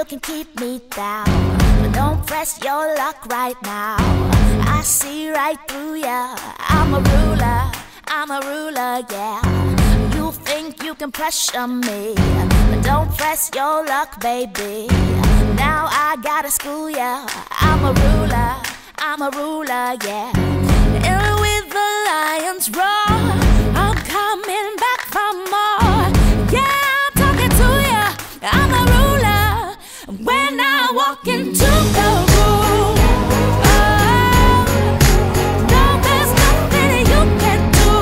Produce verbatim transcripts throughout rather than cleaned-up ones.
you can keep me down, but don't press your luck right now. I see right through ya. I'm a ruler, I'm a ruler, yeah. You think you can pressure me, but don't press your luck, baby. Now I gotta school ya. I'm a ruler, I'm a ruler, yeah. And with the lions roar, I'm coming back for more. Yeah, I'm talking to ya. I'm a ruler when I walk into the room. Oh, no, there's nothing you can do,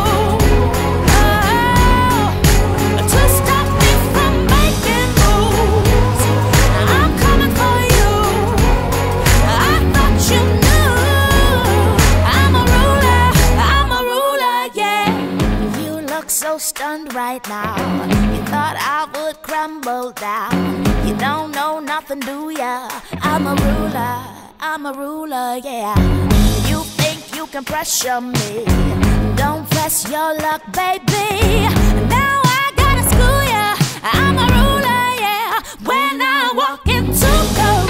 oh, to stop me from making moves. I'm coming for you. I thought you knew. I'm a ruler, I'm a ruler, yeah. You look so stunned right now. You thought I would crumble down. You don't know nothing, do ya? I'm a ruler, I'm a ruler, yeah. You think you can pressure me, don't press your luck, baby. Now I gotta school ya. I'm a ruler, yeah. When I walk into the